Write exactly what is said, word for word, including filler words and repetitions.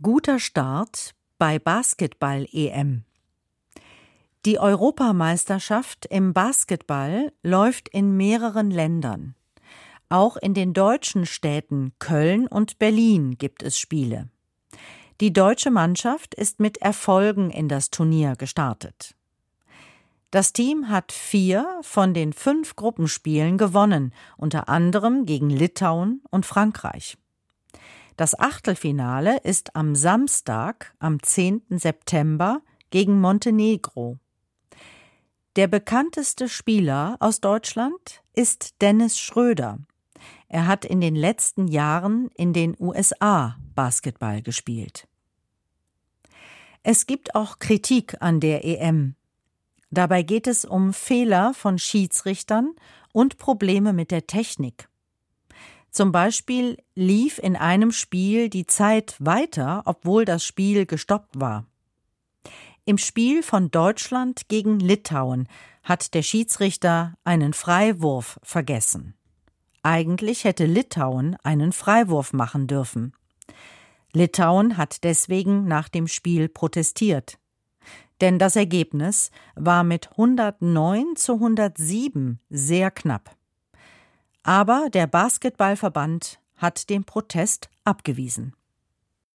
Guter Start bei Basketball-E M. Die Europameisterschaft im Basketball läuft in mehreren Ländern. Auch in den deutschen Städten Köln und Berlin gibt es Spiele. Die deutsche Mannschaft ist mit Erfolgen in das Turnier gestartet. Das Team hat vier von den fünf Gruppenspielen gewonnen, unter anderem gegen Litauen und Frankreich. Das Achtelfinale ist am Samstag, am zehnten September, gegen Montenegro. Der bekannteste Spieler aus Deutschland ist Dennis Schröder. Er hat in den letzten Jahren in den U S A Basketball gespielt. Es gibt auch Kritik an der E M. Dabei geht es um Fehler von Schiedsrichtern und Probleme mit der Technik. Zum Beispiel lief in einem Spiel die Zeit weiter, obwohl das Spiel gestoppt war. Im Spiel von Deutschland gegen Litauen hat der Schiedsrichter einen Freiwurf vergessen. Eigentlich hätte Litauen einen Freiwurf machen dürfen. Litauen hat deswegen nach dem Spiel protestiert. Denn das Ergebnis war mit hundertneun zu hundertsieben sehr knapp. Aber der Basketballverband hat den Protest abgewiesen.